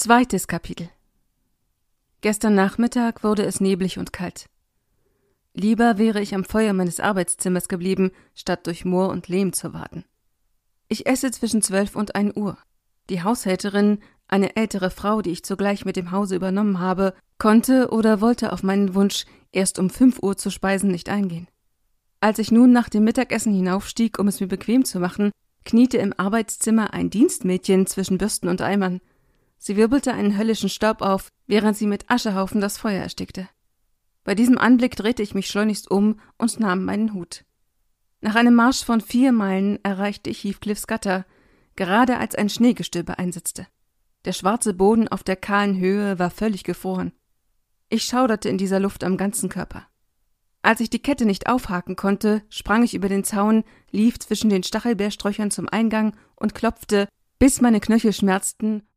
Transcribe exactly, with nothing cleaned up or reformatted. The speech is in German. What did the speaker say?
Zweites Kapitel. Gestern Nachmittag wurde es neblig und kalt. Lieber wäre ich am Feuer meines Arbeitszimmers geblieben, statt durch Moor und Lehm zu warten. Ich esse zwischen zwölf und ein Uhr. Die Haushälterin, eine ältere Frau, die ich zugleich mit dem Hause übernommen habe, konnte oder wollte auf meinen Wunsch, erst um fünf Uhr zu speisen, nicht eingehen. Als ich nun nach dem Mittagessen hinaufstieg, um es mir bequem zu machen, kniete im Arbeitszimmer ein Dienstmädchen zwischen Bürsten und Eimern. Sie wirbelte einen höllischen Staub auf, während sie mit Aschehaufen das Feuer erstickte. Bei diesem Anblick drehte ich mich schleunigst um und nahm meinen Hut. Nach einem Marsch von vier Meilen erreichte ich Heathcliffs Gatter, gerade als ein Schneegestöber einsetzte. Der schwarze Boden auf der kahlen Höhe war völlig gefroren. Ich schauderte in dieser Luft am ganzen Körper. Als ich die Kette nicht aufhaken konnte, sprang ich über den Zaun, lief zwischen den Stachelbeersträuchern zum Eingang und klopfte, bis meine Knöchel schmerzten